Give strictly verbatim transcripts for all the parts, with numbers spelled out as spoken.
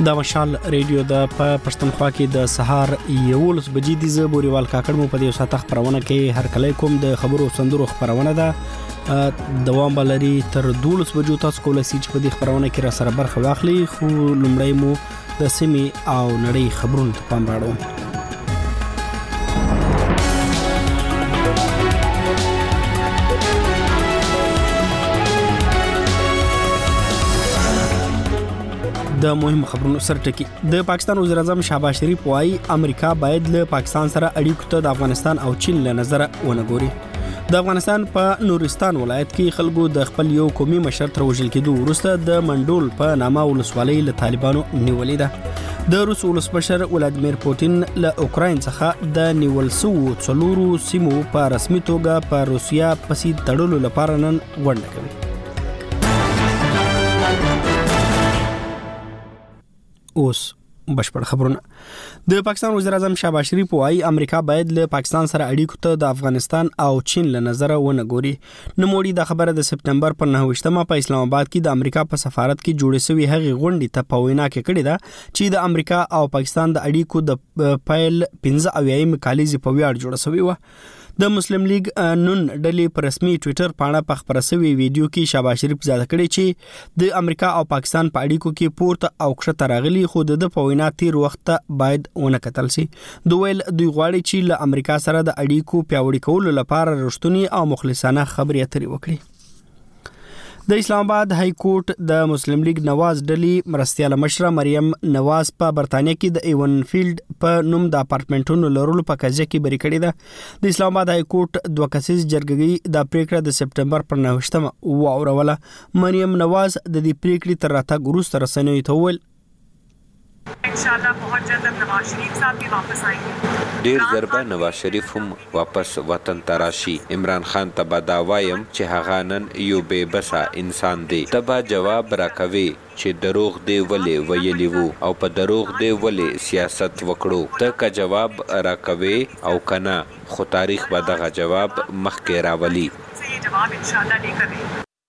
د مشال ریډیو د پښتونخوا کې د سهار یولس بجې د زبوريوال کاکړ مو په دې ساعت خبرونه کې هر کله کوم د خبرو سندرو خبرونه ده دوام بلري تر دولس بجو تاسو کولای شئ چې په دې خبرونه کې را سره برخه واخلي. خو لومړی مو د سیمې او نړۍ خبرونو ته پام راوړو. د مهم خبرونو سرټکی د پاکستان وزیر اعظم شهباز شریف وايي امریکا باید له پاکستان سره اړیکو ته د افغانستان او چین له نظر ونګوري. د افغانستان په نورستان ولایت کې خلکو د خپل یو قومي مشر تر وژل کېدو وروسته د منډول په نامه ولسوالۍ له طالبانو نیولې ده. د روس ولسمشر ولادیمیر پوتین له اوکراین څخه د نیول شوو څلورو سیمو په رسمي توګه په روسیا پسې تړلو لپاره نن غونډه کوي. اوس بشپړ خبرونه. د پاکستان وزیر اعظم شهباز شریف وايي امریکا باید له پاکستان سره اړیکو ته د افغانستان او چین له نظر ونګوري. نوموړي د خبره د سپتمبر پر نهه په اسلام آباد کې د امریکا په سفارت کې جوړې شوې هغې غونډې ته په وینا کې کړې ده چې د امریکا او پاکستان د اړیکو د پیل پنځه اویایم کالیزې په ویاړ جوړه شوې و. د مسلم لیگ نون ډلې په رسمي ټوئیټر باندې په خبره شوی ویډیو کې شهباز شریف زیاته کړی چې د امریکا او پاکستان په اړیکو کې پورته او کښته راغلي خو د په وینا تیر وخت باید ونه کتل شي. دوی ویل دوی غواړي چې له امریکا سره د اړیکو پیاوړي کولو لپاره رښتونی او مخلصانه خبرې اترې وکړي. د اسلام آباد های کورټ د مسلم لیگ نواز ډلې مرستياله مشره مریم نواز په برتانیا کې د ایون فیلډ په نوم د اپارټمنټونو لرلو په قضیه کې بری کړی ده. د اسلام آباد های کورټ دوه کسیز جرګې د پریکړه د سپتمبر پر نهه واوروله. مریم نواز د دې پریکړې تر راتګ وروسته رسنیو ته وویل इंशाल्लाह बहुत जल्द हम नवाज शरीफ साहब भी वापस आएंगे. ډیر ضربه نواز شریف هم واپس وطن تراشي. عمران خان ته دا وایم چې هغه نن یو بے بسا انسان دی. تبا جواب راکوي چې دروغ دی ولې ویلی وو او په دروغ دی ولې سیاست وکړو. ته که جواب راکوي او کنه خو تاریخ به دغه جواب مخکې راولي. جواب انشاءالله لیکوي.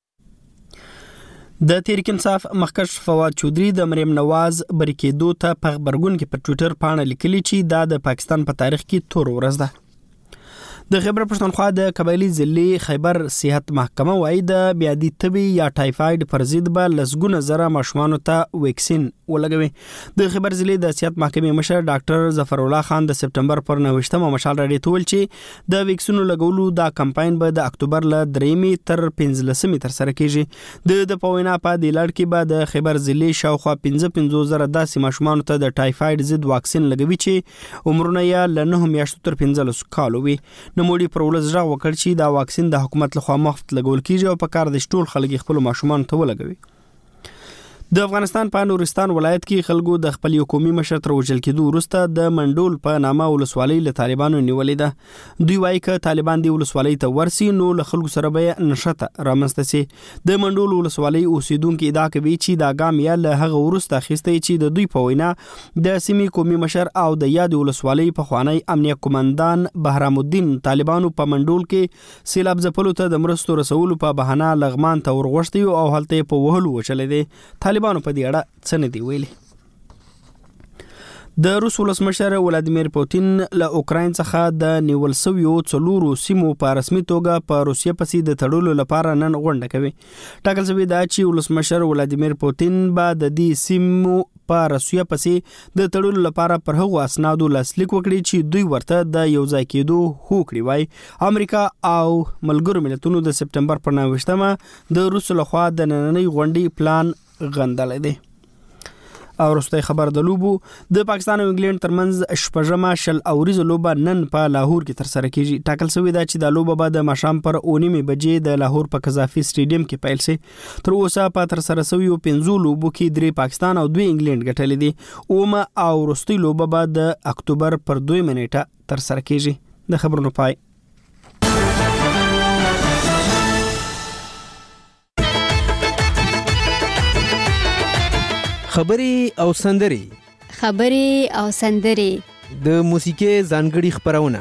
د تحریک انصاف مخکښ فواد چودري د مریم نواز بریکېدو ته په خبرګون کې په ټوئیټر باندې لیکلي چې دا د پاکستان په تاریخ کې تور ورځ ده. د خیبر پښتونخوا د قبایلی ضلع خیبر صحت محکمه وايي د بیادي تبي یا ټایفاید پر ضد به لسګونه زره ماشومانو ته ویکسین ولګوي. د خیبر ضلع د صحت محکمې مشر ډاکټر ظفر الله خان د سپتمبر پر نهه مشال راډیو ته ویل چې د ویکسینو لګولو دا کمپاین به د اکتوبر ل درېمې تر پنځلسمې تر سره کیږي. د د پوینا په د لړ کې به د خیبر ضلع شاوخوا پنځه پنځوس زره داسې ماشومانو ته د ټایفاید ضد واکسین لګوي چې عمرونه یې ل نه میاشتو تر پنځلس کالو وي. نوموړي پر ولس ژغ وکړ چې دا واکسین د حکومت لخوا مفت لګول کیږي او په کار د ټول خلک خپل ماشومان ته ولګوي. د افغانستان په نورستان ولایت کې خلکو د خپل یو قومي مشر تر وژل کېدو وروسته د منډول په نامه ولسوالۍ له طالبانو نیولې ده. دوی وایي چې طالبان دی ولسوالۍ ته ورسي نو له خلکو سره به نشته رامنځته سي. د منډول ولسوالۍ اوسیدونکو ادعا کوي چې دا ګام یې له هغه وروسته اخیستی چې د دوی په وینا د سیمې قومي مشر او د یاد ولسوالۍ په خوانی امنیه قومندان بهرام الدین طالبانو په منډول کې سیلاب ځپلو ته د مرستو رسولو په بهانه لغمان ته ورغوښتي او هلته په وهلو وچلې دي. طالبانو په دې اړه څه نه دی ویلي. د روس ولسمشر ولادیمیر پوتین له اوکراین څخه د نیول شویو څلورو سیمو په رسمي توګه په روسیه پسې د تړلو لپاره نن غونډه کوي. ټاکل شوی دا چې ولسمشر ولادیمیر پوتین به د دې سیمو په روسیه پسې د تړلو لپاره پر هغو اسنادو لاسلیک وکړي چې دوی ورته د یو ځای کېدو هوکړي وای. امریکا او ملګرو ملتونو د سپتمبر پر نهه د روس لخوا د نننۍ غونډې پلان غندل دي. او وروستی خبر د لوبو د پاکستان او انګلند ترمنځ شپږمه شل اوریزه لوبه نن په لاهور کې تر سره کیږي. ټاکل شوی دا چې د لوبه به د ماښام پر اونیمې بجې د لاهور په قذافي سټیډیم کې پیل شي. تر اوسه په تر سره شویو پنځو لوبو کې درې پاکستان او دوه انګلند ګټلې دي. اومه او وروستۍ لوبه به د اکتوبر پر دوه منېټه تر سره کیږي. د خبرونو پای. خبري او سندري خبري او سندري د موسیقي ځانګړي خبرونه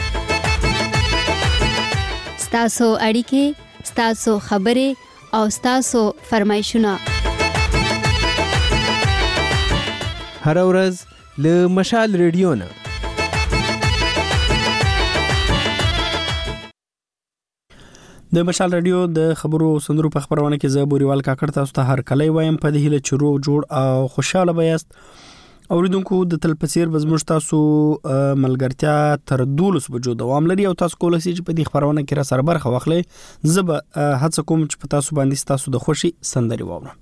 ستاسو اړیکې ستاسو خبري او ستاسو فرمایشونه هر ورځ له مشال ریډیو نه. د مشال رادیو د خبرو سندرو په خبرونه کې زه بوريوال کاکړ تاسو ته هر کله وایم په دې هله چرو جوړ او خوشاله بیاست. اوریدونکو د تلپسیر بزمش تاسو ملګرتیا تر دولس بجو دوام لري او تاسو کولای شئ چې په دې خبرونه کې را سره برخه واخلئ. زه به هڅه کوم چې په تاسو باندې تاسو د خوشي سندري واورم.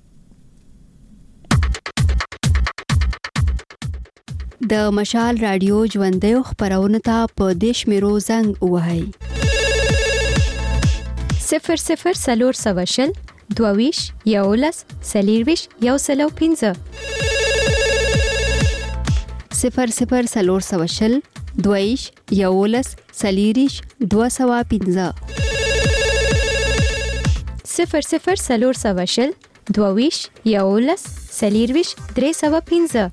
د مشال رادیو ژوندۍ خبرونه ته په دیش میرو زنګ وهاي صفر صفر سلور سواشل دوویش یولس سلیرویش یو سلو پینزه صفر صفر سلور سواشل دوویش یولس سلیریش دو سوا پینزه صفر صفر سلور سواشل دوویش یولس سلیرویش درې سوا پینزه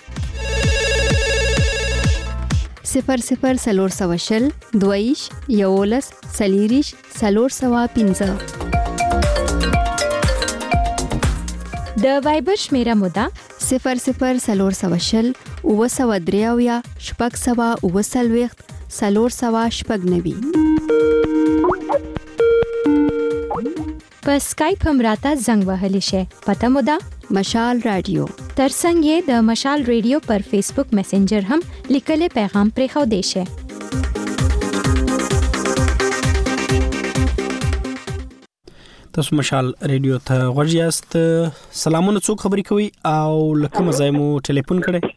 صفر صفر سلور سواشل دویش یولس سلیریش سلور سوا پینزه. د وایبر شمیره مودا صفر صفر سلور سواشل او سوا دریاویا شپږ سوا او سلويخت سلور سوا شپږ نوي. په سکایپ هم راته زنګ وهلی شي. پته مودا مشال رادیو. ترڅنګ یې د مشال رادیو پر فیسبوک میسنجر هم لیکل پیغام پرې خو دی شي. تاسو مشال رادیو ته غوړیاست. سلامونه، څوک خبرې کوي او لکه مزایمو ټلیفون کړي؟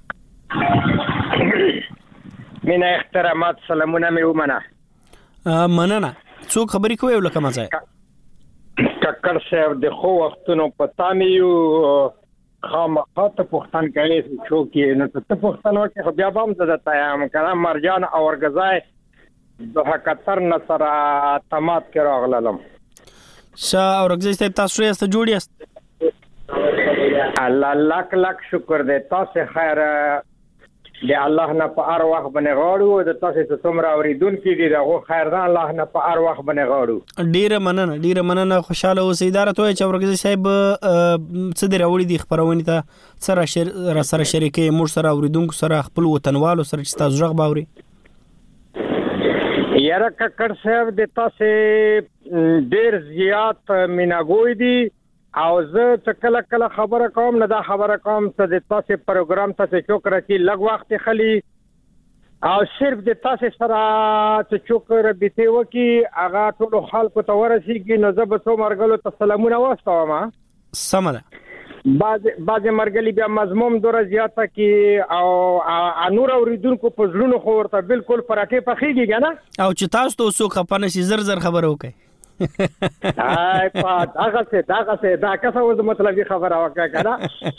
مینا احترامات، سلامونه مې ومنه. مننه. څوک خبرې کوي او لکه مزای؟ ککر صاحب د خو وختونو پتا مې یو خامخاته پښتن کوي چې کې نو ته پښتن ورته خو بیا هم زده تایم کنه مرجان او ورغزای د حقتر نصر تمات کې راغلم. شا اورغزای تاسو یې است جوړیاست؟ الله لاک لاک شکر دې تاسو خیر د الله نه په هر وخت باندې غواړو. د تاسو ته څومره اوریدونکو دي دغه خیر ده الله نه په هر وخت باندې غواړو. ډیره مننه ډیره مننه. خوشاله اوسئ. اداره ته چې ورګزي صاحب څه دی راوړي دي خبرونه ته سره شر را سره شریکي مور سره اوریدونکو سره خپل وطنوالو سره چې تاسو ژغ باوري. یاره ککړ صاحب د تاسو ډیر زیات میناګوي دي او زه چې کله کله خبره کوم نه دا خبره کوم ته د تاسو پروګرام ته چوکره کې لږ وخت خلی او صرف د تاسو سره چې چوکره بیته وکي هغه ټول خلکو ته ورسیږي. نو زه به څو مرګلو ته سلامونه واستوم. سمه ده. بعض بعض مرګلي بیا مضمون دوره زیاته کې او انور اوریدونکو په ځلونو خو ورته بالکل پراکې پخېږي کنه او چې تاسو ته سو خپانه شي زر زر خبره وکي. ay pa هغه څه دا څه دا کسه و مطلب خبره وکړه کنه.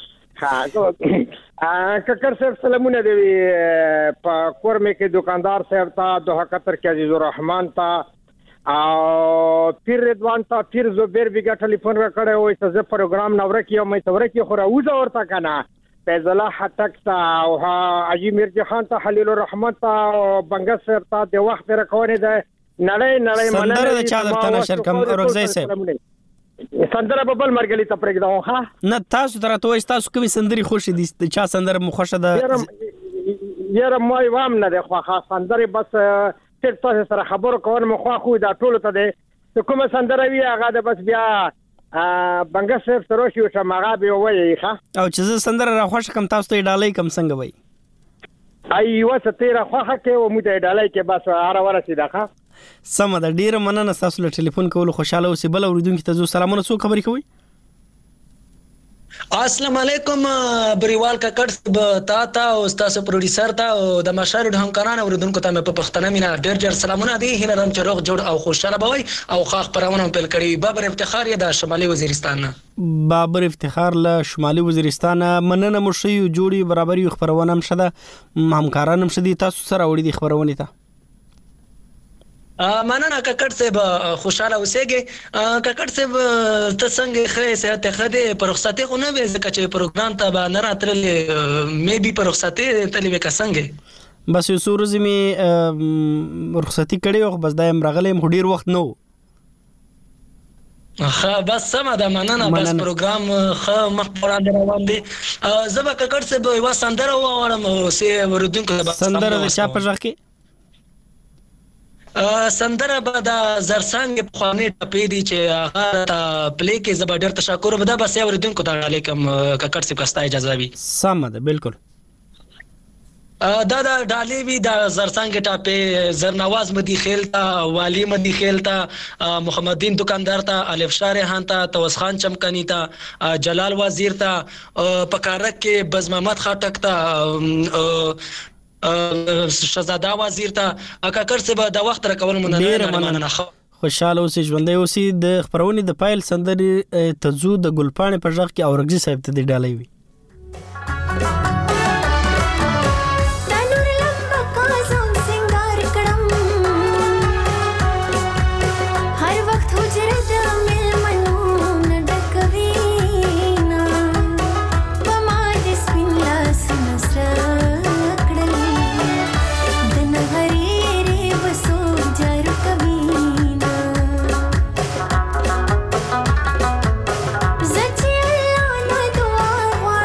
ها ککر صاحب سلامونه دی په کورمه کې دکاندار صاحب ته د حقتر کې عزیز الرحمن ته او پیر رضوان ته پیر زبیر بیګه ټلیفون وکړه او چې زه پروګرام نو ورکیو مې تورې کې خو راوځه ورته کنه فیض الله حتک ته او حاجی میرجی خان ته خلیل الرحمن ته بنګ صاحب ته د وخت راکونه ده نړۍ نړۍ مننه. سندره د چا درته نشر کوم اورګزای صاحب؟ سندره په بل مرګلی ته پرېږدم. ها نه تاسو ترته وای تاسو کومي سندري خوشي دي؟ د چا سندره مو خوښه ده؟ یاره ما وام نه ده خو سندره بس تر تاسو سره خبرو کوم مو خو خو دا ټول ته ده کومه سندره وی هغه ده بس بیا بنګ صاحب سره شو شماغه به وایي. ها او چې سندره را خوښ کم تاسو ته ډالۍ کم څنګه وای؟ ایوه ستیره خوخه کې و مو ته ډالۍ کې بس هر ورسې ده. سمه ده. ډیره مننه تاسو له ټلیفون کولو. خوشاله اوسئ. بل اوریدونکو ته زو سلامونه. څو خبرې کوي؟ السلام علیکم بریوال ککړ تا تا او تاسو پروډوسر تا او د مشر د همکارانو اوریدونکو ته په پښتنه مینا ډیر ډیر سلامونه دي. هله رم چروغ جوړ او خوشاله بوي او خاص پرونه په کړی بابر افتخار د شمالي وزیرستان نه. بابر افتخار له شمالي وزیرستان مننه مو شي جوړي برابرۍ خبرونه هم شده همکاران هم شدي تاسو سره وړي دي خبرونه ته. مننه ککړ صاحب خوشاله اوسېږي. ککړ صاحب ته څنګه خې صحت خدای پر رخصتي خو نه وې ځکه چې پروګرام ته به نه راتللې مې بي پر رخصتي تلې وکړه څنګه بس یو څو ورځې مې رخصتي کړې او بس دایم راغلم ډیر وخت نو ها بس سم ده مننه بس پروګرام خ مخ وړاندې روان دي زبا ککړ څه به وا سندره وورم سي ورودونکو بس سندره د چا په ځخ کې سندره به د زرسنګ په خوانې ټپې دي چې هغه ته پلی کې زبا ډېر تشکر به دا بس ورودونکو ته علیکم ککړ څه کستا اجازه وي سم ده بالکل دا دا ډالې وی د زرسنګ ټاپې زرنواز مدي خیلتا والی مدي خیلتا محمدین دکاندار ته الف شارحان ته توس خان چمکنی ته جلال وزیر ته پکارک کې بز محمد خاټک ته شهزاده وزیر ته ککړ څه به د وخت را کول مننه خوشاله اوسې ژوندۍ اوسې د خبرونې د پایل سندرې تزو د ګلپاڼې په ځخ کې اورګزي صاحب ته دی ډالې وی زچ الله نو دعا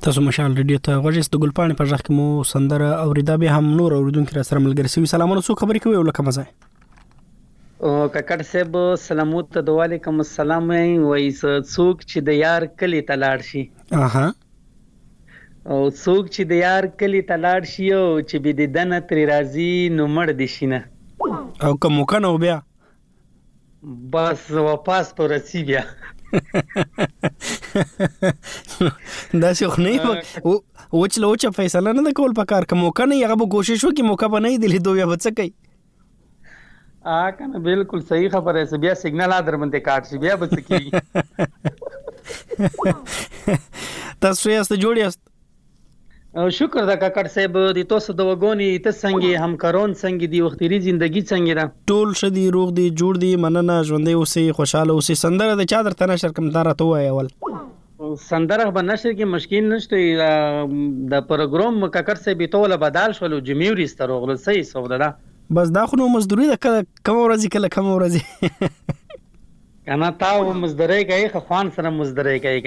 تاسو مشال ریډیو ته غوښتل د ګلپاڼې په ځخ کې مو سندره اوریدا به هم نور اوریدونکو را سره ملګری شي. سلامونه، څو خبرې کوي ولکه مزه او ککړ صاحب سلامات ته وعلیکم السلام. وایس څوک چې د یار کلی ته لاړ شي اها او څوک چې د یار کلی ته لاړ شي او چې به د دنه تر راضي نو مړ دي شي نه او کوم کنه بیا بس واپس پر رسی بیا دا څه خو نه او وچ لوچ فیصله نه د کول پکار کوم کنه هغه به کوشش وکي موقع به نه دی لیدو بیا بچ کی آ کنه بالکل صحیح خبره ہے. بیا سیګنال ادر باندې کاټ شي بیا بچ کی تاسو یې است جوړی است شکر دا کاکړ صاحب د تاسو د وګونی ته څنګه همکارون څنګه دی وختي ژوندۍ څنګه را ټول شدي روغ دي جوړ دي مننه ژوندۍ اوسې خوشاله اوسې. سندره د چا درته نشر کوم دار ته وای اول سندره به نشر کې مشکل نشته د پروګرام کاکړ صاحب ټول بدل شول جمیوري ستروغل صحیح سودا ده بس دا خو نو مزدوري ده کوم ورځ کله کوم ورځ کنه تاو مزدوري کوي خوان سره مزدوري کوي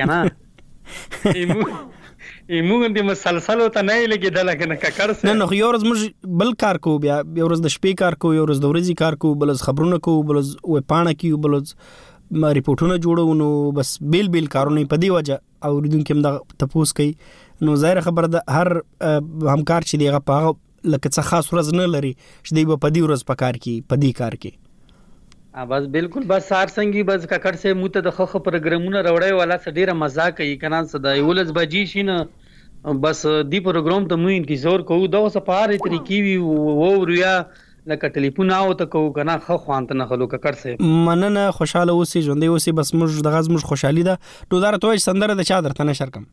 کنه ایمون دې مسلسل ته نه لګیدل کنه ککړ سره نه نو یو ورځ موږ بل کار کو بیا یو ورځ د شپې کار کو یو ورځ د ورځې کار کو بل خبرونه کو بل و پاڼه کیو بل ما ریپورتونه جوړو نو بس بیل بیل کارونه په دی وجه او ریدونکو هم د تپوس کوي نو ظاهر خبر ده هر همکار چې دیغه په لکه څه خاص ورځ نه لري چې دی په دی ورځ په کار کې په دی کار کې بس بالکل بس سار څنګه بس ککړ سه موته د خخ پروګرامونه راوړی والا څه ډیره مزه کوي کنه څه د ولز بجی شینه بس دی پروګرام ته مو انتظار کوو دا څه په هر طریقې وی و وریا لکه ټلیفون او ته کوو کنه خو خوانت نه خلو ککړ سه مننه خوشاله اوسې ژوندۍ اوسې بس موږ د غاز موږ خوشحالي ده نو دا ته سندره د چا درته نشر کوم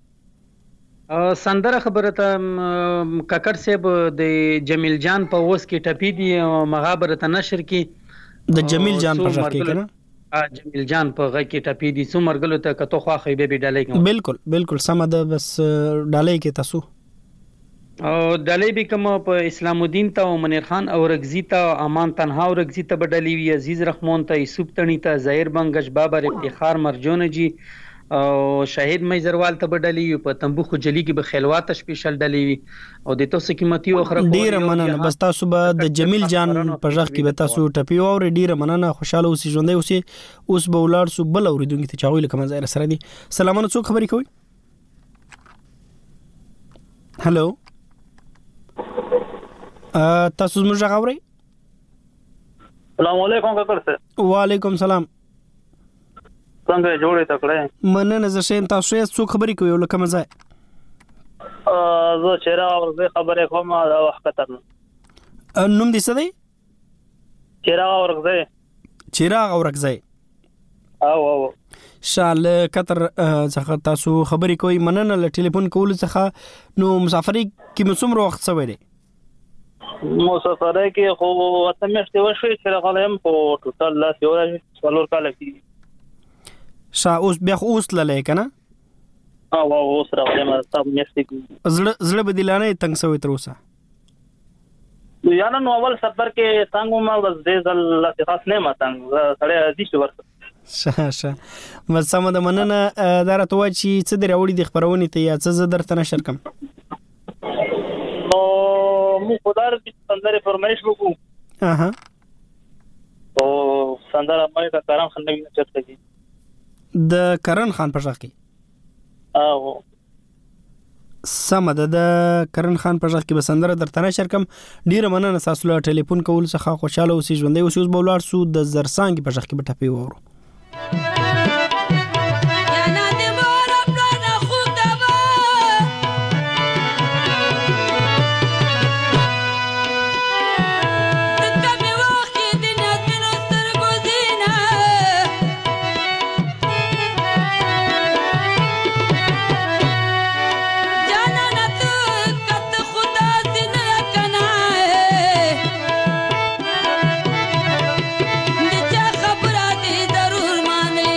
سندره خبره ته ککړ صاحب د جمیل جان په وس کې ټپی دی مغابره نشر کې د جمیل جان په ځکه کې کنه ا جمیل جان په غږ کې ټپی دي سو مرګلو ته کته خو خې به ډالې کوم بالکل بالکل سم ده بس ډالې کې تاسو او ډالې به کوم په اسلام الدین ته او منیر خان او رغزی ته امان تنها او رغزی ته بدلې وی عزیز رحمان ته یوسف تنی ته ظاهر بنگش بابر افتخار مرجون جی او شهید میزروال ته بدلې په تنبو خو جلی کې به خلوات سپیشل ډالې وی او د تاسو قیمتي او خره ډیر مننه بس تاسو به د جمیل جان په ځخ کې به تاسو ټپی او ډیر مننه خوشاله اوسې ژوندۍ اوسې اوس به ولار سو بل اوریدونکو ته چاوي لکه مزه سره دي. سلامونه څوک خبرې کوي هالو ا تاسو موږ غوړی السلام علیکم کاکړ سره وعلیکم السلام څنګه جوړې تکړه مننه زه شین تاسو یې څوک خبرې کوي لکه مزه ا زه چیرې اورځه خبرې کوم دا وخت ته نوم دې څه دی چیرې اورځه چیرې اورځه او او شال کتر څخه تاسو خبرې کوي مننه ل ټلیفون کول څخه نو مسافرۍ کې مسوم وخت څه وره مسافرۍ کې خو وته مشته وشوي چې غلم په ټوټل لا سیور څلور کال کې شا اوس بیا اوس للې کنه او او اوس راغلم تاسو مشته زړه زړه بدلانه تنگ سوي تر اوسه یا نو اول سفر کې څنګه ما بس دې ځل لا خاص نه ما څنګه سړی دې شو ورته شه شه مسامه د مننه دارته وای چې څه دراوړي د خبرونه ته یا څه زه درته نشر کوم نو مو خدای دې سندره فرمایش وکړو اها او سندره مې د کرن خان نوی چرته کی د کرن خان په ځخ کې او سم ده د کرن خان په ځخ کې بسندره درته نشر کوم ډیره مننه تاسو له ټلیفون کول څخه خوشاله اوسئ ژوندۍ اوسئ اوس بولار سو د زرسانګ په ځخ کې بټپی وورو خبره دې ضرور مان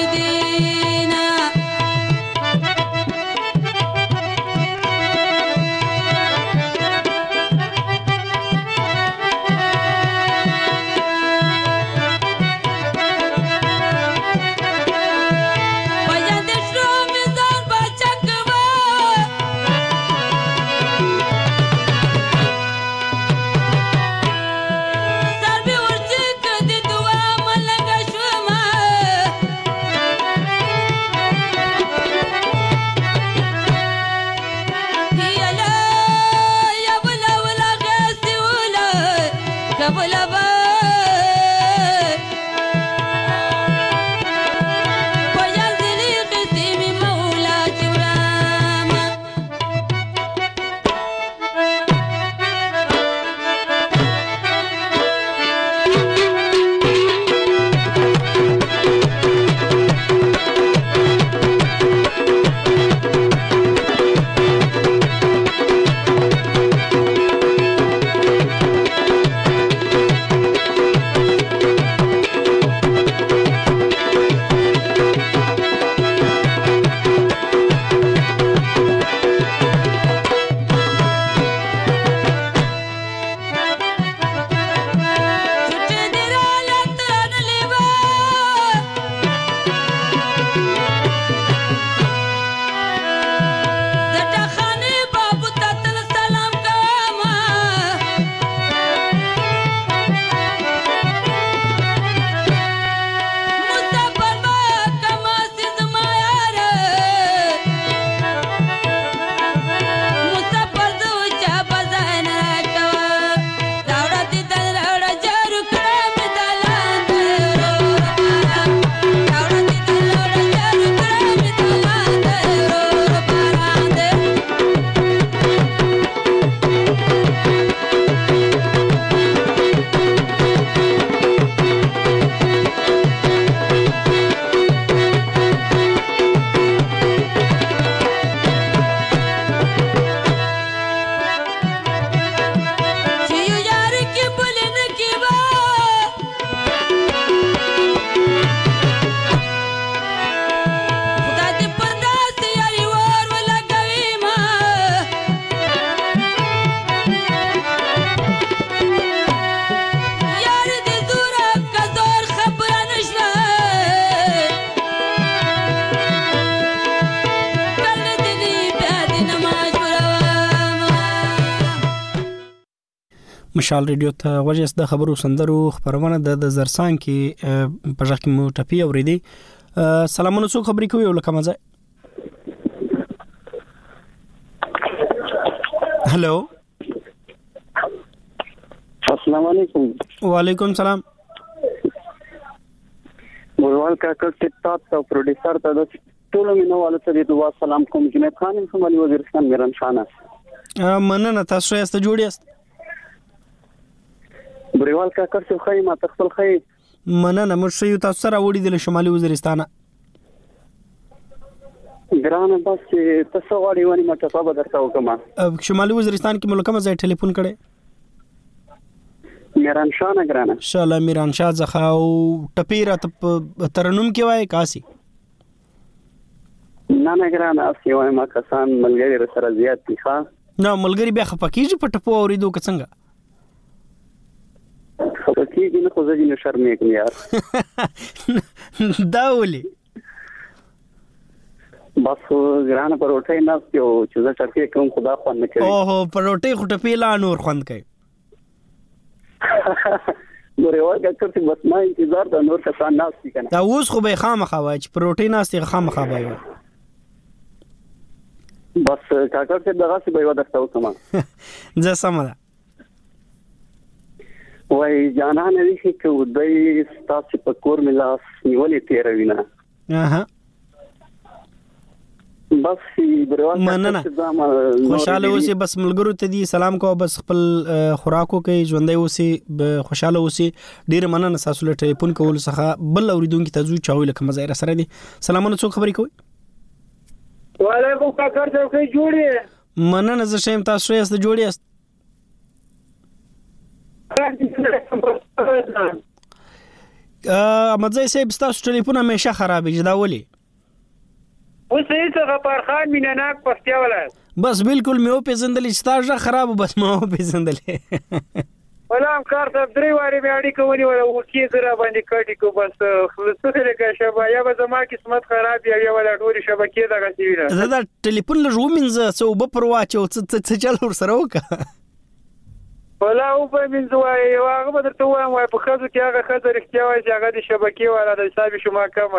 مشال ریډیو ته وجه د خبرو سندرو خبرونه د زرسان کې په ځکه مو ټپی اوریدي سلامونه څو خبرې کوي ولکه مزه هلو السلام علیکم وعلیکم السلام ورول کا کټاپ او پروډوسر ته د ټولو مینوالو ته د دعا سلام کوم جناب خان کومالي وزیرستان میران شانه مننه تاسو یې ست جوړی است بریوال کا کړ څه خای ما تخپل خای مننه مرشي تاسو سره وړي د شمالي وزیرستان ګرانه بس تاسو غواړئ ونی ما ته په درته وکم شمالي وزیرستان کې ملکه مزه ټلیفون کړي میران شاه نه ګرانه ان شاء الله میران شاه زخه او ټپیره ترنم کې وای کاسي نه نه ګرانه اسی وای ما کسان ملګری سره زیات دي ښا نو ملګری بیا خپکیږي په ټپو اوریدو که څنګه خپکیږي نه خو ځي نه شرمې کوم یار دا ولي بس ګرانه پروټه نه پیو چې زه ټپې کوم خدا خو نه کوي اوه پروټه خو ټپې لا نور خوند کوي ګوره واګه کړې بس ما انتظار د نور کسان ناشتي کنه دا اوس خو به خامخا وای چې پروټین ناشتي خامخا وای بس کاکړ څه دغه څه به و درته وکم زه سمه وای جانا نه وی چې ودی تاسو په کور ملاس نیولې تیروینه اها بس بروان مننه خوشاله اوسې بس ملګرو ته دي سلام کو بس خپل خوراکو کې ژوندۍ اوسې خوشاله اوسې ډیر مننه تاسو له ټلیفون کول څخه بل اوریدونکو ته ځو چاوي لکه مزه سره دي سلامونه څو خبرې کوي وعلیکم کاکر ته کوي جوړي مننه زه شیم تاسو یې است جوړي است ا مزه سه تاسو ټلیفون همیشه خراب دی دا ولي اوس یې څنګه پرخان مینناک پستیا ولای بس بالکل مې او پیژندل چې تاسو خراب بس مې او پیژندل ولام کار ته درې واره مې اړیکه ونی ولا وکی زرا باندې کټی کو بس خلصته لکه شبا یا به زما قسمت خراب یا ولا ډوري شبکې دغه سی ویل زه دا ټلیفون له رومینځه څو به پرواچو څه چل ور سره وکا ولا او په منځ وای هغه به درته وایم وای په خزو کې هغه خزر اختیا وای چې هغه د شبکې والا د حساب شما کم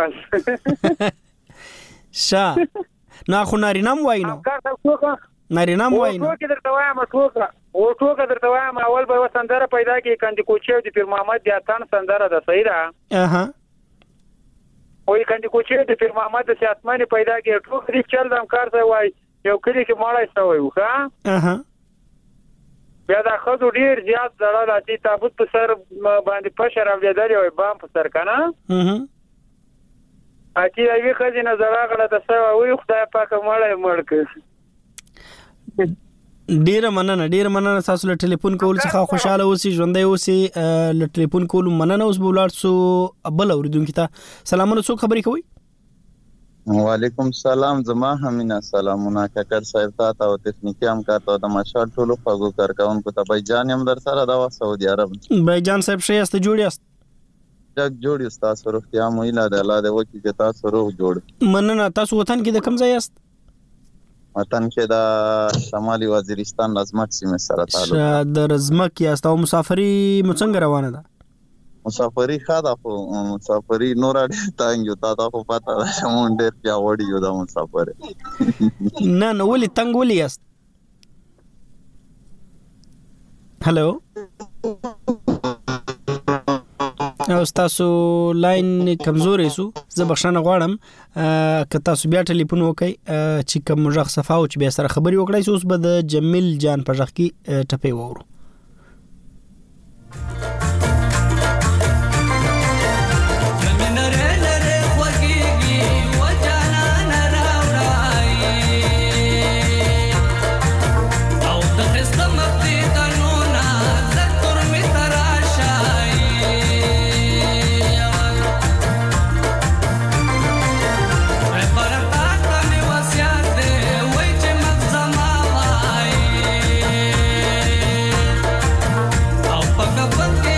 شا نا خو نارینام وای نو نارینام وای نو ټوکې درته وایم ټوکه او ټوکه درته وایم اول به وسندره پیدا کی کاندي کوچیو د پیر محمد د اتان سندره ده صحیح ده اها وای کاندي کوچیو د پیر محمد د ساتمانه پیدا کی ټوکې دې چل دم کار ته وای یو کلی کې ماړای سوی وکا اها بیا دا خو ډیر زیات زړه راځي تابوت په سر باندې پښه راوړل وای بام په سر کنه اها اکی ایوی خزینه زړه غړه د سوا وی خدای پاک مړای مړک ډیر مننه ډیر مننه تاسو له ټلیفون کول څخه خوشاله اوسئ ژوندۍ اوسئ له ټلیفون کول مننه اوس بولار سو ابل اوریدونکو ته سلامونه څو خبرې کوي وعلیکم السلام زما همینا سلامونه کاکر صاحب ته او تخنیکی همکار ته د مشال ټولو خواږه کارکونکو ته بای جان هم در سره دا سعودي عرب بای جان صاحب شې است جوړی است جګ جوړ یو تاسو روغتیا مو اله د الله د وکی چې تاسو روغ جوړ مننه تاسو وطن کې د کوم ځای است وطن کې د شمالي وزیرستان رزمک سیمه سره تعلق د رزمک یاست او مسافری مو څنګه روانه ده مسافری خاطه خو مسافری نور اړ تانګ یو تا خو پتا شمون ډیر بیا وړي یو د مسافر نه نو ولې تنګ ولې یاست هالو او تاسو لاین کمزورې سو زه بخښنه غواړم که تاسو بیا ټلیفون وکړئ چې کوم ژغ صفاو چې بیا سره خبري وکړئ اوس به د جمیل جان په ژغ کې ټپې وورو Fuck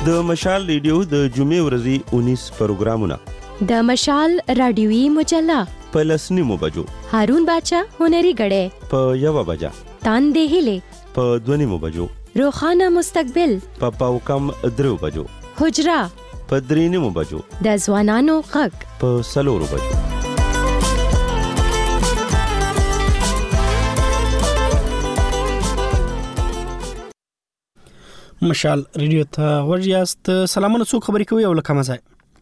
د مشال ریډیو د جمعې ورځې انیس پروګرامونه، د مشال رادیوي مجله په لسنیمو بجو، هارون باچا هنري غړې په یوه بجه، تاندې هلې په دونیمو بجو، روخانه مستقبل په پاو کم درو بجو، حجرا په درېنیمو بجو، د ځوانانو غږ په څلورو بجو. مشال ریډیو ته ورجاست. سلامونه، څوک خبرې کوي او لکه مزه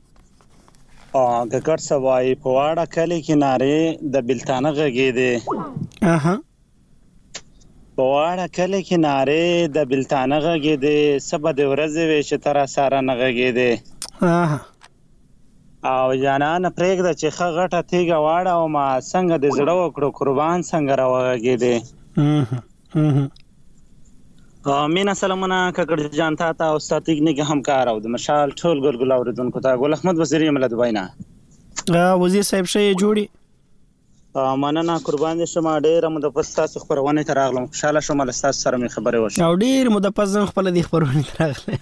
ا ګګر سوای په واړه کلی کې ناره د بلتانه غږیدې. اها په واړه کلی کې ناره د بلتانه غږیدې، سبا د ورځې وې چې تر سره نه غږیدې. اها او جانان پرېږده چې ښه غټه تیږه واړه او ما څنګه د زړه وکړو قربان څنګه راوغږیدې. اها اها مینا سلامونه ککړ جان تا ته او ستاتیګنیک همکار او د مشال ټول ګلګل اوریدونکو ته ګل احمد وزیری مله دوی نه وزیر صاحب شې جوړي مننه قربان دي شم. ډېر مو د پستاسو خبرونه ته راغلم، خوشاله شوم له تاسو سره مې خبرې وشو. او ډېر مو د پزن خپل دي خبرونه ته راغلم.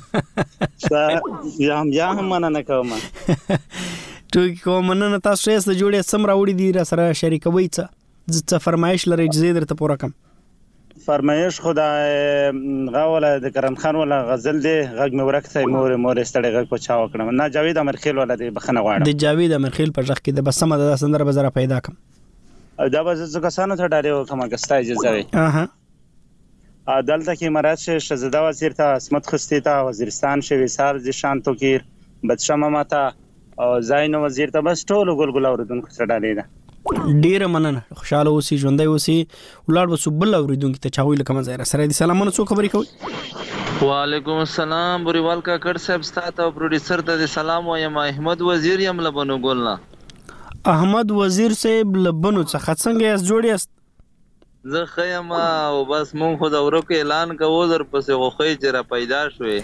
یا هم یا هم مننه کوم. ټول کوم مننه تاسو یې جوړي سم راوړي دي را سره شریکوي څه څه فرمایش لري چې زیدر ته پوره کم فرمایش خدای غوله د کرم خان ولا غزل دی غږ مې ورکته مور مور استړی غږ په چا وکړم. نه جاوید امرخیل ولا دی بخنه غواړم د جاوید امرخیل په ځخ کې د بسمه د سندره بازار پیدا کم او دا به څه کسانو ته ډاریو کومه کستا اجازه وي. اها عدالت کې مراد شه شهزاده وزیر ته اسمت خستی ته وزیرستان شه وسار ز شانتو کې بدشمه ماته او زاین وزیر ته بس ټول ګلګل اوردونکو سره ډالې ده. ډیر مننه، خوشاله اوسې، ژوندۍ اوسې، ولړ وسو بل اوریدونکو ته چاوي لکه مزه سره دي. سلامونه، څوک خبرې کوي؟ وعلیکم السلام بریوال کا کډ صاحب ستاسو او پروډوسر ته سلام وایم. احمد وزیر یم لبنو ګولنا. احمد وزیر صاحب لبنو څخه څنګه یې جوړ یاست؟ زه خیم او بس مون خو دا ورکه اعلان کوو در پسې غوخی چې را پیدا شوې.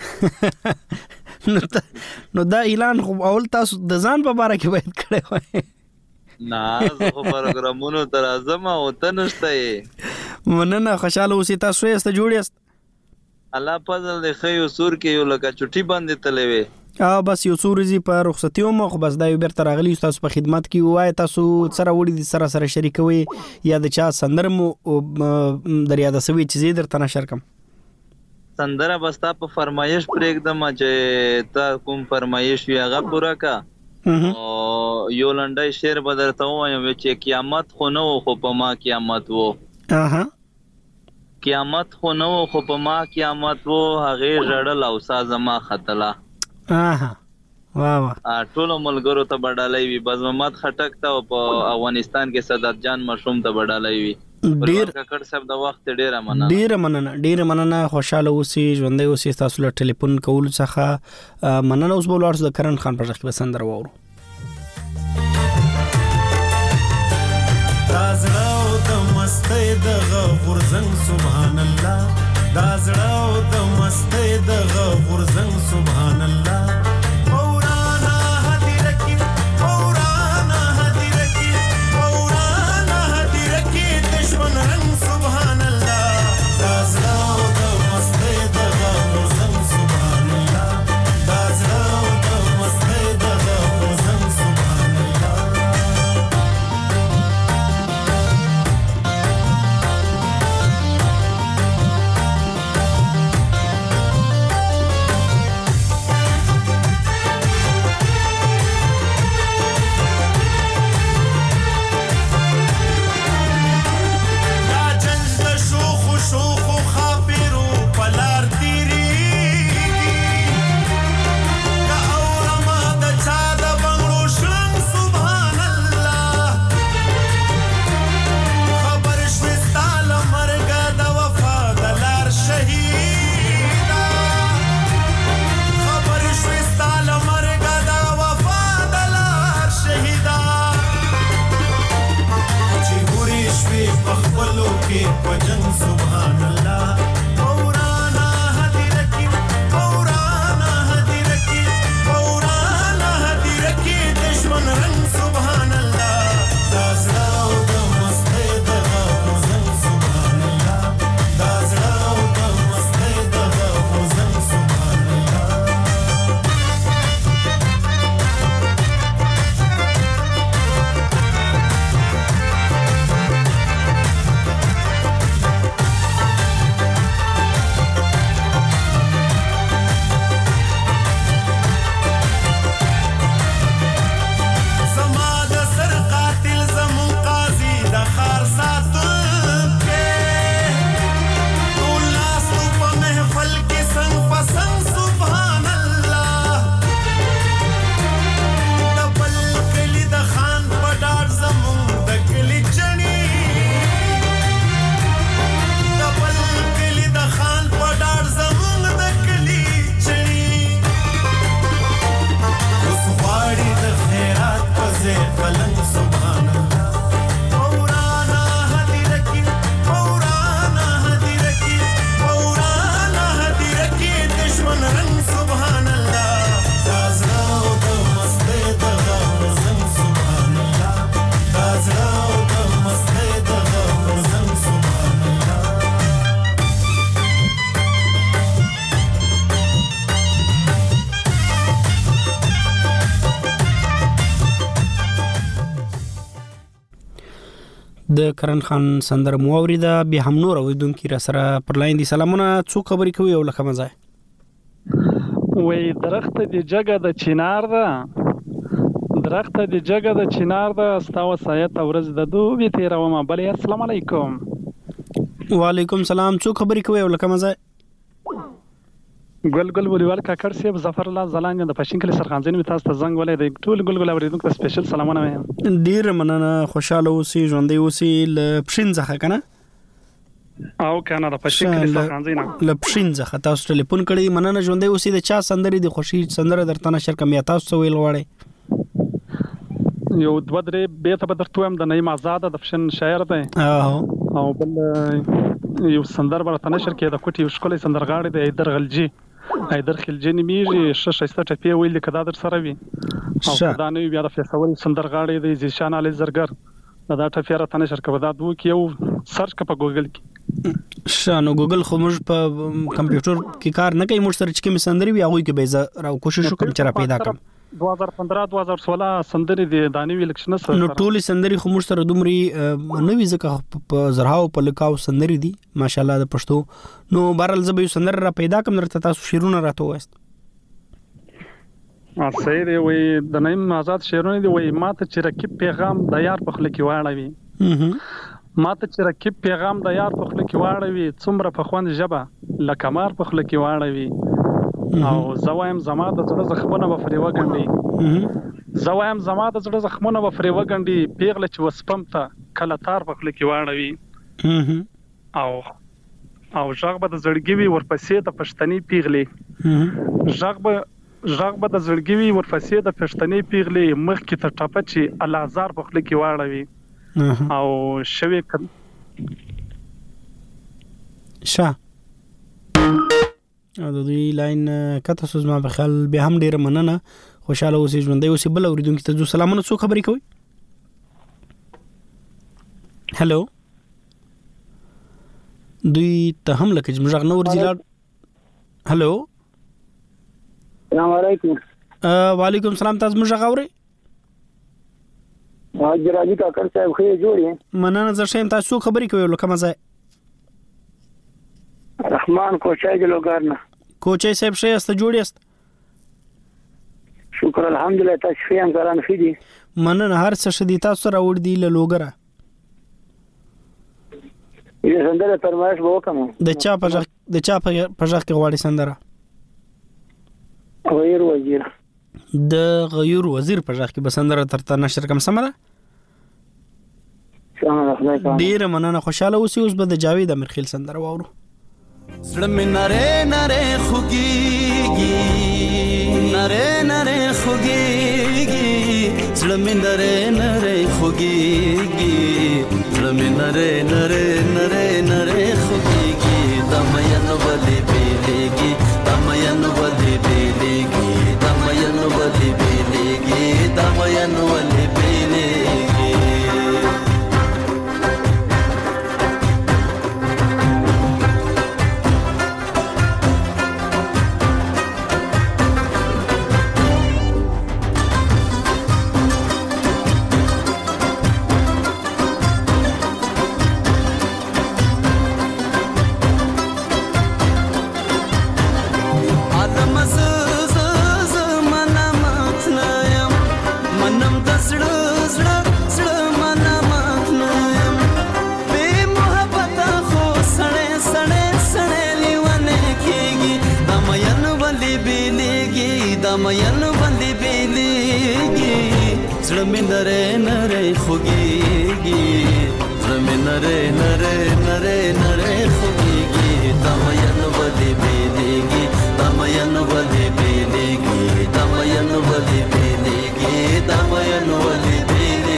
نو دا اعلان خو اول تاسو د ځان په باره کې باید کړی وای. نه زه خو پروګرامونو تر اعظم او تنشته یې. مننه، خوشاله اوسې، تاسو یې جوړ یاست؟ الله فضل دې خیو سور کې یو لکه چټي باندې تلې وې. اه بس یو سورزي په رخصتي مو خو بس دا یو بیرته راغلی تاسو په خدمت کې وای. تاسو سره وړي دي سره سره شریکوي یا د چا سندره مو دریا د سوي چې زیدر تنه شرکم سندره بستا په فرمایش پرېږدم چې تا کوم فرمایش وي هغه پورا کا. او یو لنډای شعر بدرته وایم چې قیامت خو نو خو په ما قیامت وو. اها قیامت خو نو خو په ما قیامت وو، هغه جړل او ساز ما خطلا. اها واه واه ټول ملګرو ته بدلای وي. بس محمد خټک ته په افغانستان کې صدات جان مشوم ته بدلای وي. ډیر ککړ صاحب د وخت ډیره مننه ډیر مننه ډیر مننه، خوشاله اوسئ، ژوندۍ اوسئ. تاسو له ټلیفون کول څخه مننه. اوس بول ورس د کرن خان پر ځخ کې بسندر وورو. دازړاو د مستۍ د غورزنګ سبحان الله، دازړاو د مستۍ د غورزنګ سبحان الله. مورانا هدیرکی مورانا هدیرکی مورانا هدیرکی دشمن رنگ سبحان الله، دازړاو د مستۍ د غورزنګ سبحان الله، دازړاو د مستۍ د غورزنګ سبحان الله. ملنګ سبحان الله مورانا هدیرکی مورانا هدیرکی مورانا هدیرکی دشمن رنگ سبحان الله دازراو د مسته د غرزم سبحان الله دازراو د مسته د غرزم سبحان الله د کرن خان سندره مو اوریده بیا هم نور اوریدونکو را سره پر لاین دي سلامونه څو خبرې کوي او لکه مزه وې درخت دی جګه د چینار ده درخت دی جګه د چینار ده استاو سایت اورز د دوبي تیروم بلې السلام علیکم وعلیکم سلام څو خبرې کوي او لکه مزه ګل ګل ولیوال کاکړ صاحب ظفر الله زلان د پښین کلی سرخانځین می تاسو ته زنګ ولې د ټول ګل ګل اوریدونکو ته سپیشل سلامونه وایم ډیر مننه خوشاله اوسئ ژوندۍ اوسئ ل پښین ځخه کنه او کنه د پښین کلی سرخانځین ل پښین ځخه تاسو ټلیفون کړی مننه ژوندۍ اوسئ د چا سندري د خوشي سندره درته نشر کم یا تاسو ویل غواړي یو دوه درې به ته بدرته هم د نیم آزاد د پښین شاعر دی او بل یو سندر برته نشر کې د کوټي شکولې سندرغاړي د ایدر غلجی ایدر خلجی نیمیږي شش شسته ټپی ویل کدا در سره وي او دا نه بیا د فیصل سندرغاړي د زیشان علي زرګر دا ټپی را تنه شر کبه دا دوه کې یو سرچ ک په ګوګل کې شانو ګوګل خو موږ په کمپیوټر کې کار نه کوي موږ سره چې کوم سندري وي هغه کې به زه راو کوشش وکم چې را پیدا کړم دوه هزار پندرہ دوه هزار سولہ سندري د دانی ویل کښنه سره نو ټول سندري خو موږ سره دومري نوې ځکه په زرهاو په لکاو سندري دي ماشاءالله د پښتو نو بهرل زبې سندر را پیدا کوم درته تاسو شیرونه راته وست ا صحیح دی وای د نیم آزاد شیرونه دی وای ماته چې رکیب پیغام د یار په خله کې واړوي ماته چې رکیب پیغام د یار په خله کې واړوي څومره په خوند جبه لکمار په خله کې واړوي او زوایم زما د زړه زخمونه به فریوه ګنډي زوایم زما د زړه زخمونه به فریوه ګنډي پیغله چې وسپم ته کله تار په خله کې واړوي او او ژغ به د زړګي وي ورپسې د پښتني پیغلې ژغ به ژغ به د زړګي وي ورپسې د پښتني پیغلې مخ کې ته ټپه چې الازار په خله کې واړوي او شوي شا او د دوی لاین کته سوزما په خل به هم ډیر مننه خوشاله اوسې ژوندۍ اوسې بل اوریدونکو ته سلامونه څو خبرې کوي هالو دوی ته هم لکه جمجغ نور ځلار هالو السلام علیکم وعلیکم السلام تاسو مجغ اوري حاضر علي کاکړ صاحب خې جوړې مننه زه شیم تاسو خبرې کوي لکه مزه رحمان کوچای د لوګارنا کوچای صاحب شه است جوړی است شکر الحمدلله تاسو هم ګران خېدي مننه هر څه شدي تاسو را وړ دی له لوګره یې سندره فرمایش وکم د چا په د چا په ځخ کې غواړي سندره غیر وزیر د غیر وزیر په ځخ کې بسندره ترته نشر کم سمره ډیر مننه خوشاله اوسې اوس به د جاوید امرخیل سندره واورو زړه مې نره نره خوږيږي نره نره خوږيږي زړه مې نره نره خوږيږي زړه مې نره نره نره نره خوږيږي د مېن ولې بیلېږي د مېن ولې بیلېږي د مېن ولې بیلېږي د مېن ولې بیلېږي مین باندې بیلېږي زړه مې نری نری خوږېږي زړه مې نری نری نری نری خوږېږي دا مین باندې بیلېږي دا مین باندې بیلېږي دا مین باندې بیلېږي دا مین باندې بیلېږي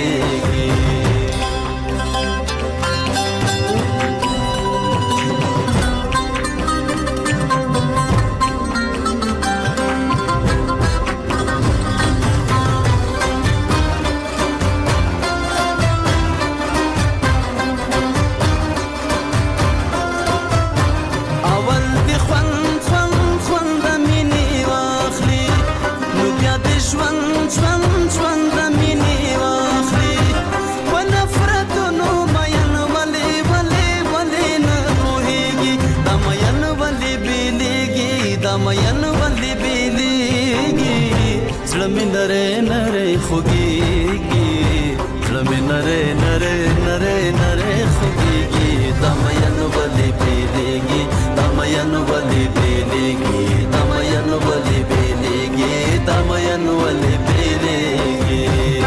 ژوند ژوند ژوند د مینې واخلي په نفرتونو مین ولې ولې ولې نه پوهېږي دا مین ولې بېلېږي دا مین ولې بېلېږي زړه مې نری نری خوږېږي زړه مې نری نری نری نری خوږېږي دا مین ولې بېلېږي دا مین ولې بېلېږي دا مین ولې بېلېږي دا مین ولې بېلېږي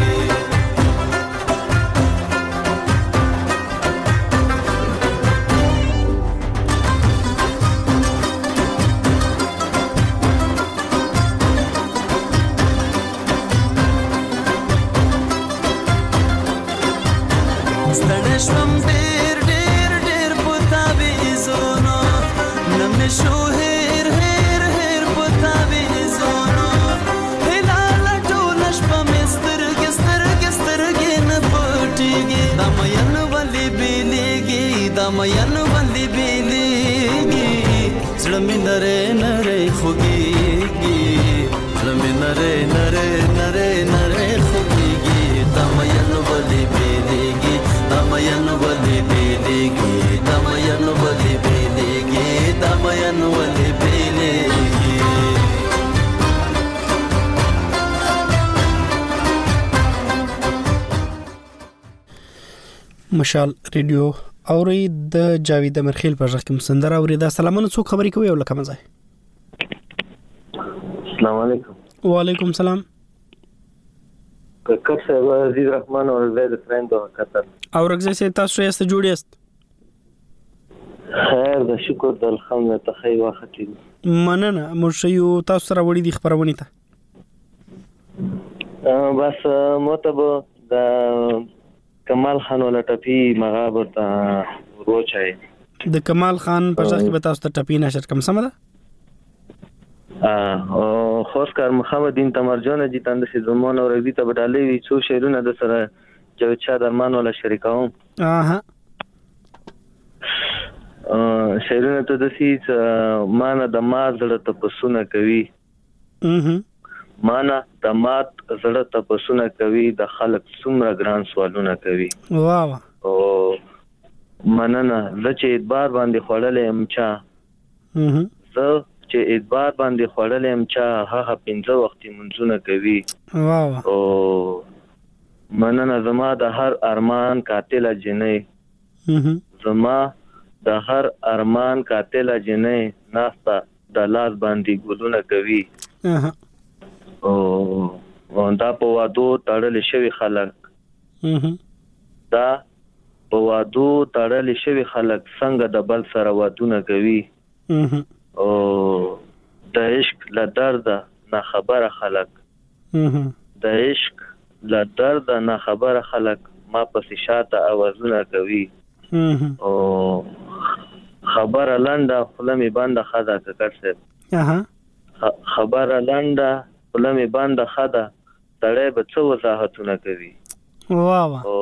ستړی شوم ډېر ډېر ډېر په تعویضونو نه مې شو هېر هېر هېر په تعویضونو هیله لټوله شپه مې سترګې سترګې سترګې نه پټېږي دا مین ولې بېلېږي دا مین ولې بېلېږي زړه مې نری نری خوږېږي زړه مې نری نری نری نری خوږېږي دا مین ولې بېلېږي دا مین ولې بېلېږي دا مین ولې بېلېږي دا مین ولې بېلېږي مشال ریډیو اوري د جاوید امرخیل په ځخ کې مسندر اوري دا سلامونه څوک خبرې کوي او لکه مزه السلام علیکم وعلیکم السلام ککر صاحب عزیز رحمان اور زید فرند قطر او رغزه سي تاسو یې است جوړی است خیر د شکر د الحمد ته خیر وخت مننه مرشیو تاسو سره وړي د خبرونه ته بس مطلب د کمال خان ولا ټپی مغابر ته روچای د کمال خان په ځخ کې به تاسو ته ټپی نشر کوم سم ده او خاص کر محمد دین تمرجان جی تند سي زمون اور دې ته بدالې وی څو شعرونه د سره جوړ چا درمان ولا شریکاوم اها شعرونه ته د سي معنا د ما زړه ته پسونه کوي اها معنا د مات زړه ته پسونه کوي د خلق څومره ګران سوالونه کوي واه او مننه لچې اعتبار باندې خړلې امچا اها زه چې اعتبار باندې خړلې امچا هغه پنځه وختي منځونه کوي واه او مننه زما د هر ارمان قاتل جنې اها زما د هر ارمان قاتل جنې ناستا د لاس باندې ګلونه کوي اها او دا په وادو تړل شوی خلک اها دا په وادو تړل شوی خلک څنګه د بل سره وادونه کوي اها او د عشق له درد نه خبره خلک اها د عشق له درد نه خبره خلک ما پسې شاته اوازونه کوي اها او خبره لنډه خلمې بنده خدا ککړ اها خبره لنډه خلمې بنده خدا تړې به څو وضاحتونه کوي واه او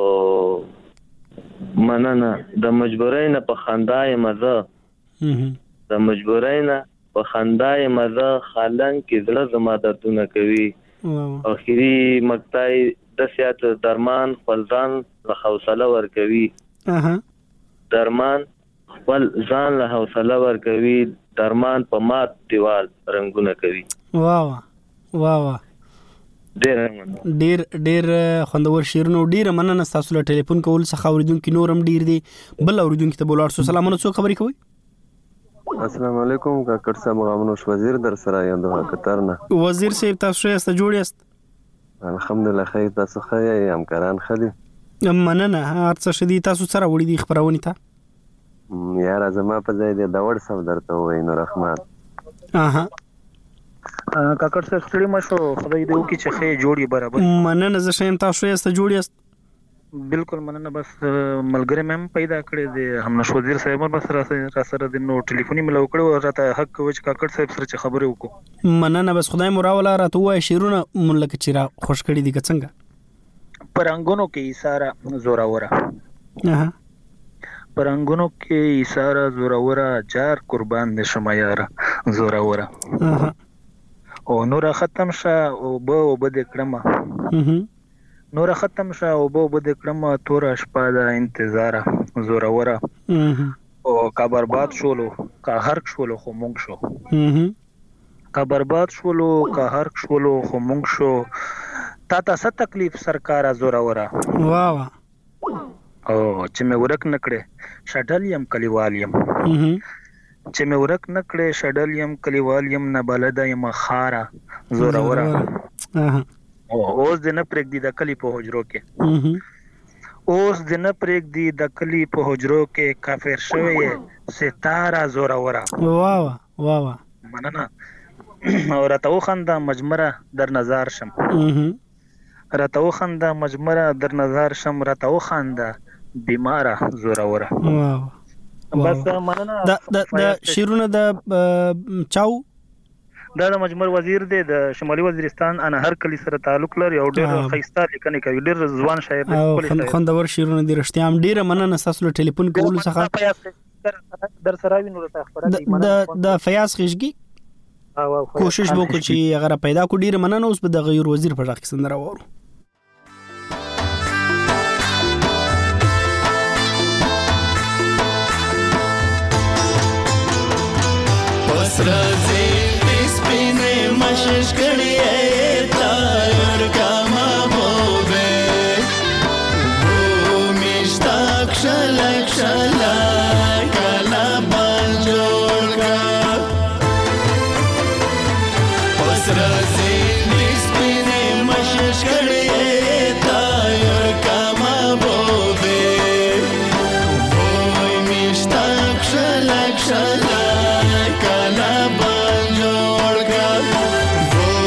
مننه د مجبورۍ نه په خندای مزه اها د مجبورۍ نه په خندای مزه خالن کې زړه زما دردونه کوي اخیری مقطعي د سیات درمان خپلځان له حوصله ور کوي اها درمان خپل ځان له حوصله ور کوي درمان په مات دیوال رنگونه کوي واه واه ډیر ډیر ډیر خوندور شیرونو ډیر مننه تاسو له ټلیفون کول څخه اوریدونکو نورم ډیر دی بل اوریدونکو ته بولار سو سلامونه څو خبرې کوي السلام علیکم کاکړ صاحب غامنوش وزیر در سره یم د قطر نه وزیر صاحب تاسو یې است جوړ یاست الحمدلله خیر تاسو ښه همکاران ښه دي مننه هر څه شدي تاسو سره وړي دي خبرونه ته یاره زما په ځای دی د وړ سم درته وای نو رحمان اها کاکړ صاحب ستړي مشو خدای دې وکړي چې ښه جوړي برابر مننه زه شیم تاسو یې است جوړ یاست بالکل مننه بس ملګری مم پیدا کړی دی هم نشو وزیر صاحب بس را سره د نو ټلیفوني ملو کړو راته حق کوي چې کاکړ صاحب سره خبرې وکړو مننه بس خدای مو راولا راته وای شیرونه ملک چیرې خوش کړی دي څنګه پرنګونو کې ایثاره زوراوره اها پرنګونو کې ایثاره زوراوره جار قربان دې شمه یاره زوراوره اها او نور ختم شه او به او بد کړم نور ختم شه او به او بد کړم تور شپه د انتظار زوره وره او کا برباد شولو کا هرک شولو خو مونږ شو کا برباد شولو کا هرک شولو خو مونږ شو تا ته څه تکلیف سرکار زوره وره واه او چې مې ورک نکړې شډل یم کلیوال یم چې مې ورک نکړې شډل یم کلیوال یم نه بلده یم خاره زوره وره او اوس دې نه پرېږدي د کلي په حجرو کې اوس دې نه پرېږدي د کلي په حجرو کې کافر شوی یې ستاره زوره وره واه واه مننه او راته وخنده مجمره در نظر شم راته وخنده مجمره در نظر شم راته وخنده بیماره زوره وره بس مننه د شیرونه د چاو دا د مجمر وزیر دی د شمالي وزیرستان انا هر کلی سره تعلق لري او ډېر خیسته لیکنې کوي ډېر ځوان شاعر دی او خوندور شیرونه دي رښتیا هم ډېره مننه تاسو له ټلیفون کولو څخه در سره وینو ته خبره د د فیاض خشګي کوشش وکړو چې هغه پیدا کو ډېره مننه اوس به د غیر وزیر په ځای کې سندره وورو Srazi ispine mashish kadiye tayar kama bobe Bhumishtak shalak shalak kala banjolka Srazi ispine mashish kadiye tayar kama bobe Bhumishtak shalak shalak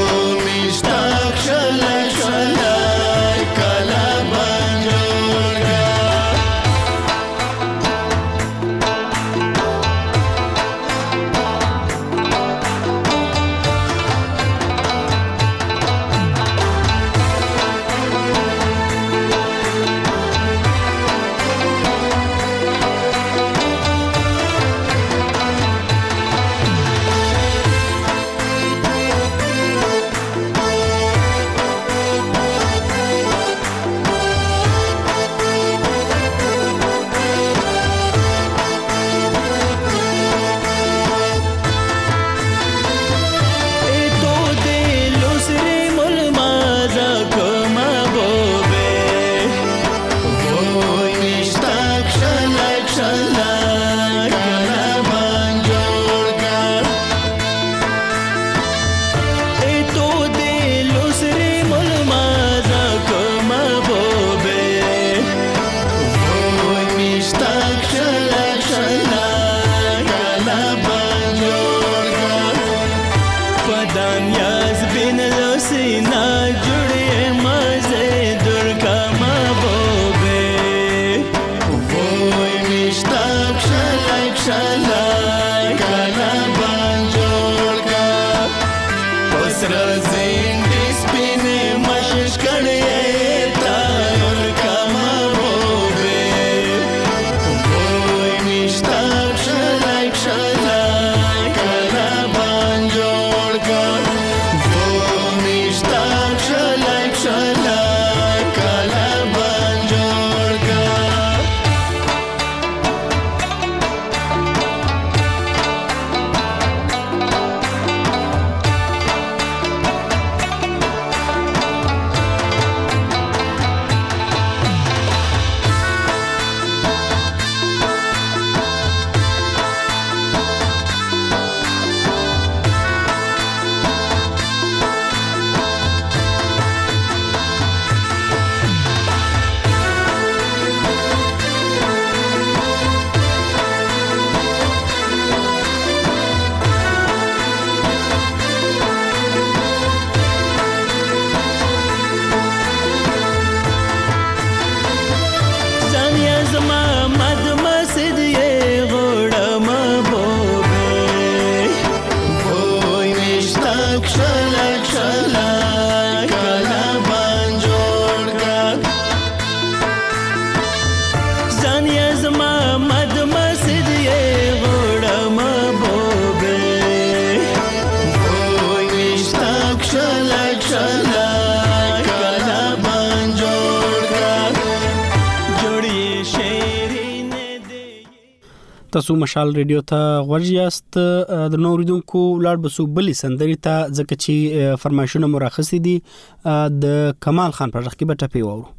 تاسو مشال ریډیو ته غوږ یاست. د نوریدونکو لاړ بسو بلی سندري ته ځکه چې فرمایشونه مراخصي دي. د کمال خان پر ځخ کې به ټپي وورو.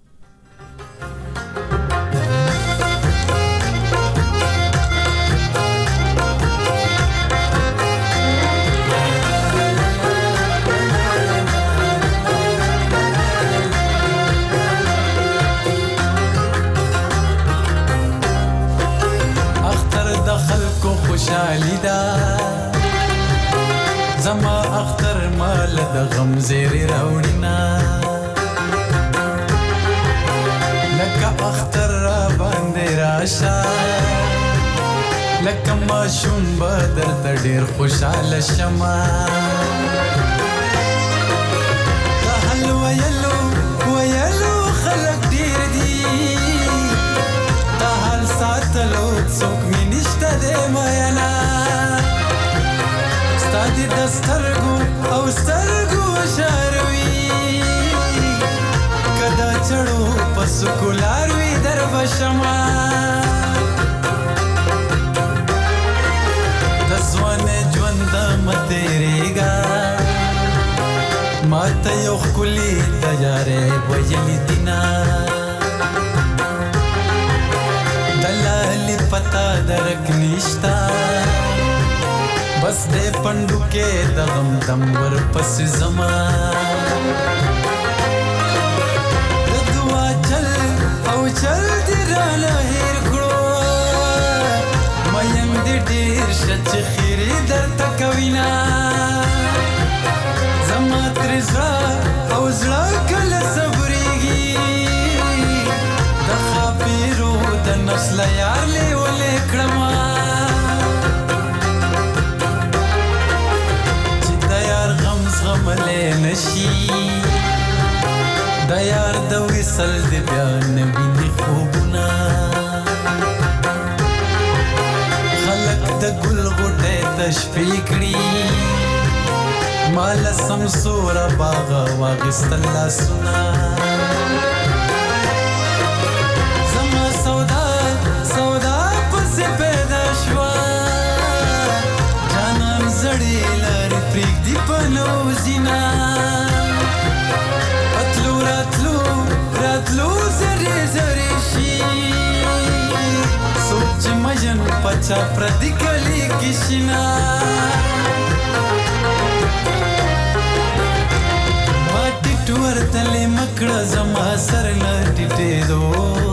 خوشحالی دا زما اختر مال د غم زیری راوړینا لکه اختر را باندې راشه لکه ماشوم به درته ډېر خوشحاله شمه د حل ویلو ویلو خلک ډېر دي د حل ساتلو څوک مې نشته دی مینا ستا دې د سترګو او سترګو شاروي که دا چړو په سکولار وي در به شمه د ځوانۍ ژونده مه تېرېږه ما ته یو ښکلي د یارۍ ویلي دینه دلالي پتا درک نشتا بس دې پندو کې د غم دم ور پس زما د دعا چل او چل دې رانه هېر کړو میم دې ډېر شه چې خیرې درته کوینه زما ترې زړه او زړه کله صبرېږي د خاپیرو د نسل یار لیولې کړما چې د یار غم زغملی نشي د یار د وصل د بیا نه ویني خوبونه خلک د ګل غوټۍ تشفي کړي ما له سمسوره باغه واخیستل لاسونه سودا سودا پسې پیدا شوه جانان زړې لارې پرېږدي په نوزینه اتلو راتلو راتلو زرې زرې شي څوک چې مژن پچا پردي کلي کې شینه ما ټیټ ورتلې مکړه زما سر نه ټیټېدو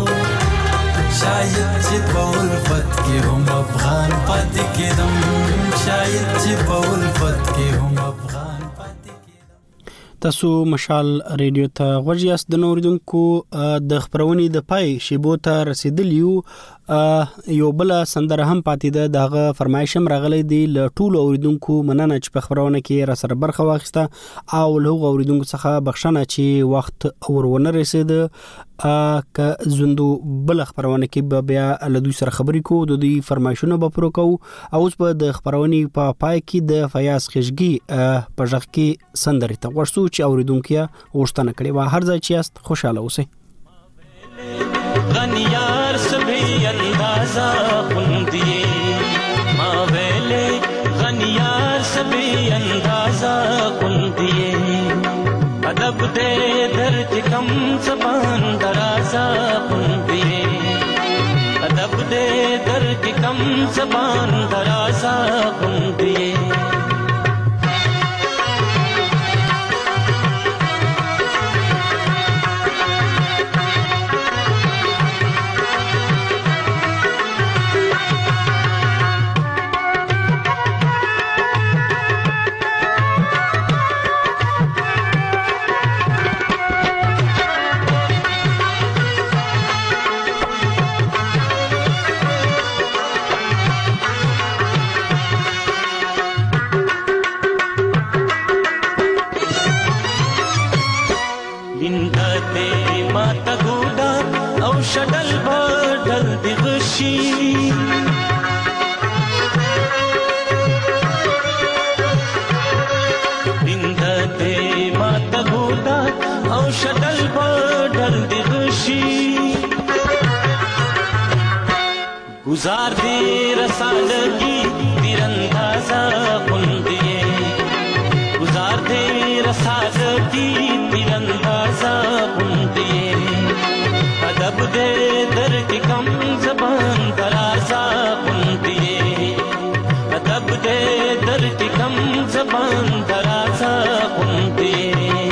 شاید چې په الفت کې هم افغان پاتې کېدم شاید چې په الفت کې هم افغان پاتې کېدم. تاسو مشال ریډیو ته غوږ یاست. د نوریدونکو د خبرونې د پای شیبو ته رسیدلی یو یو بل سندره هم پاتې ده دغه فرمایش هم راغلی دی له ټولو اوریدونکو مننه چې په خبرونه کې را سره برخه واخیسته او له اوریدونکو څخه بخښنه چې وخت ورونه رسید که زندو بل خبرونه کې به بیا له دوی سره خبرې کوو د دوی فرمایشونه به پوره کوو. اوس په د خبرونې په پای کې د فیاض خشګي په ژغ کې سندرې ته ورسو چې اوریدونکو غوښتنه کړې و. هر ځای چې یاست خوشاله اوسئ. غنیار سبھی اندازہ خوندیے ماں ویلے غنیار سبھی اندازہ خوندیے ادب دے درد کم زبان درازہ خوندیے ادب دے درد کم زبان درازہ خوندیے شدل بدل دی غشی بند دے مات گودا او شدل بدل دی غشی गुजार दे रसालगी तीरंदाजा कुंदिए गुजार दे रसालगी तीरंदाजा कुंदिए अदब दे दर की कम जबान दराजा कुंदिए अदब दे दर की कम जबान दराजा कुंदिए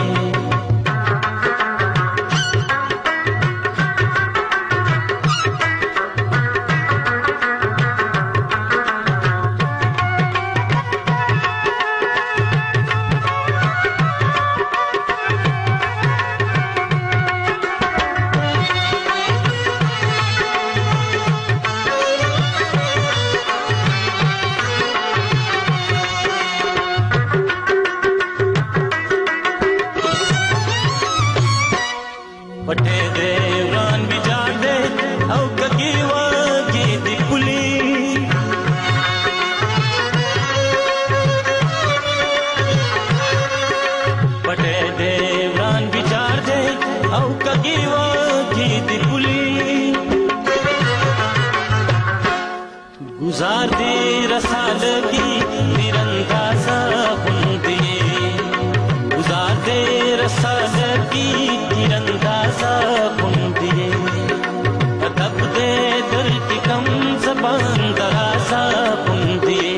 गुजार दे रसालगी तीरंदाजा कुंदिए गुजार दे रसालगी तीरंदाजा कुंदिए अदब दे दर की कम जबान दराजा कुंदिए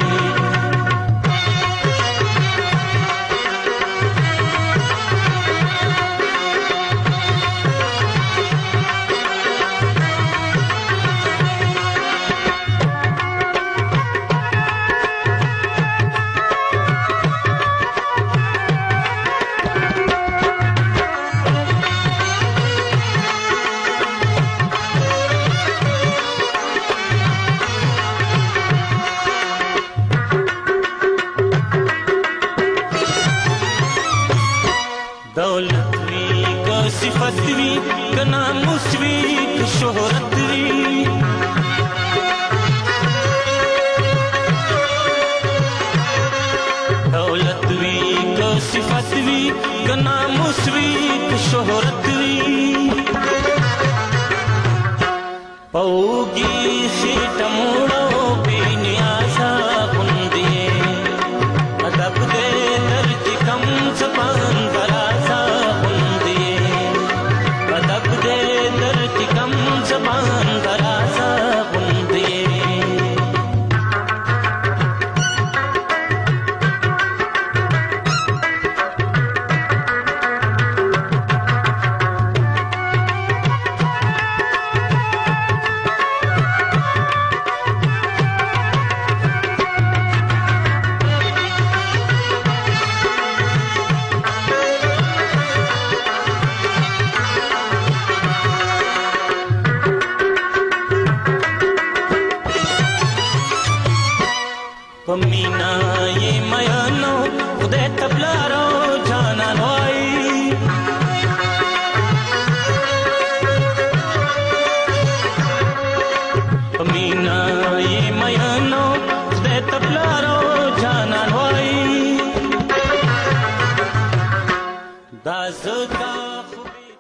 दौलतवी का सिफतवी का नामुसवी का शोहरतवी दौलतवी का सिफतवी का नामुसवी का शोहरतवी पौगी खीटमो